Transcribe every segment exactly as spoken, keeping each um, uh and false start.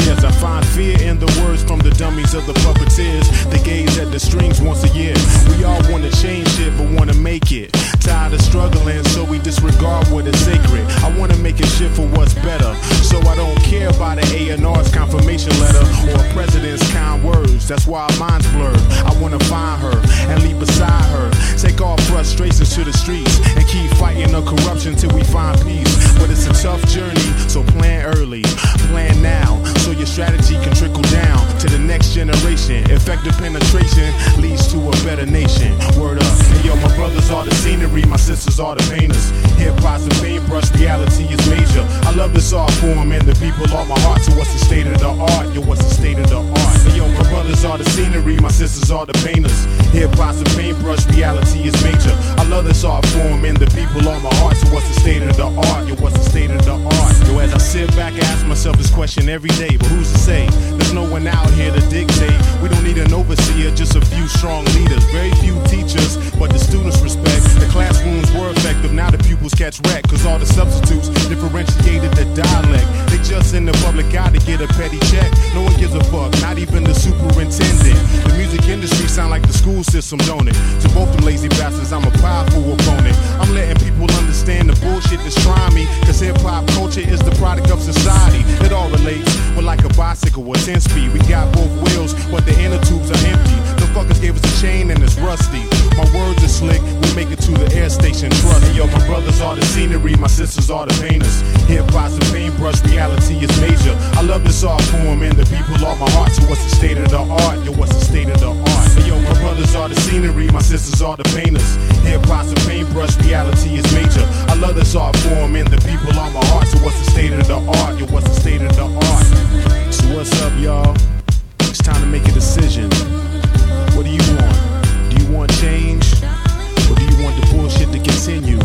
years. I find fear in the words from the dummies of the puppeteers. They gaze at the strings once a year. We all wanna change shit but wanna make it. Tired of struggling, so we disregard what is sacred. I wanna make a shit for what's better, so I don't care about an A and R's confirmation letter or a president's kind words. That's why our minds blurred. I wanna find her and leap beside her. Take all frustrations to the streets and keep fighting the corruption till we find peace. But it's a tough journey, so plan early, plan now, so your strategy can trickle down to the next generation. Effective penetration leads to a better nation. Word up. Hey yo, my brothers are the scenery, my sisters are the painters. Hip-hop's a paintbrush, reality is major. I love this art form and the people are my heart. So what's the state of the art? Yo, what's the state of the art? Hey yo, my brothers are the scenery, my sisters are the painters. Hip-hop's a paintbrush, reality is major. I love this art form and the people are my heart. So what's the state of the art? Yo, what's the state of the art? Yo, as I sit back, I ask myself this question every day, but who's to say? There's no one out here to dictate. We don't need an overseer, just a few strong leaders. Very few teachers, but the students respect. The classrooms were effective, now the pupils catch wreck. Cause all the substitutes differentiated the dialect. They just in the public eye to get a petty check. No one gives a fuck, not even the superintendent. The music industry sound like the school system, don't it? To both them lazy bastards, I'm a powerful opponent. I'm letting people understand the bullshit that's trying me. Cause hip-hop culture is the product of society. It all relates, we're like a bicycle with ten speed. We got both wheels, but the inner tubes are empty. The fuckers gave us a chain and it's rusty. My words are slick, we make it to the air station, trust. Hey yo, my brothers are the scenery, my sisters are the painters. Hip-hop's a paintbrush, reality is major. I love this art form and the people are my heart. So what's the state of the art? Yo, what's the state of the art? Hey yo, my brothers are the scenery, my sisters are the painters. Hip-hop's a paintbrush, reality is major. I love this art form and the people are my heart. So what's the state of the art? Yo, what's the state of the art? So what's up, y'all? It's time to make a decision. What do you want? Do you want change? Or do you want the bullshit to continue?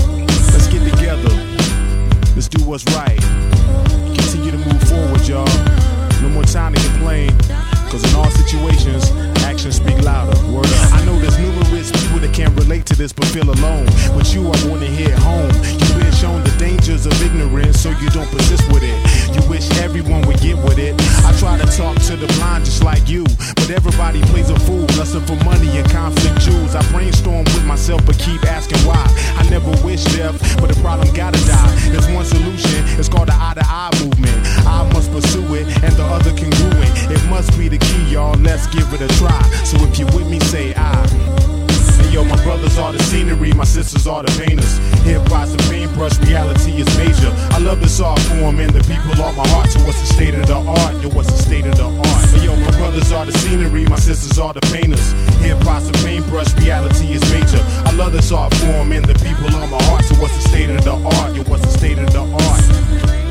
Let's get together. Let's do what's right. Continue to move forward, y'all. No more time to complain. Cause in all situations, actions speak louder. Word up. I know there's numerous people that can't relate to this but feel alone. With you, I wanna hit home. You've been shown the dangers of ignorance, so you don't persist with it. You wish everyone would get with it. I try to talk to the blind just like you, but everybody plays a fool, lusting for money and conflict jewels. I brainstorm with myself but keep asking why. I never wish death, but the problem gotta die. There's one solution, it's called the eye-to-eye movement. I must pursue it, and the other congruent. It must be the key, y'all, let's give it a try. So if you're with me, say I. Hey yo, my brothers are the scenery, my sisters are the painters. Hip-hop's a paintbrush, reality is major. I love this art form and the people are my heart. So what's the state of the art? Yo, what's the state of the art? Hey yo, my brothers are the scenery, my sisters are the painters. Hip-hop's a paintbrush, reality is major. I love this art form and the people are my heart. So what's the state of the art? Yo, what's the state of the art?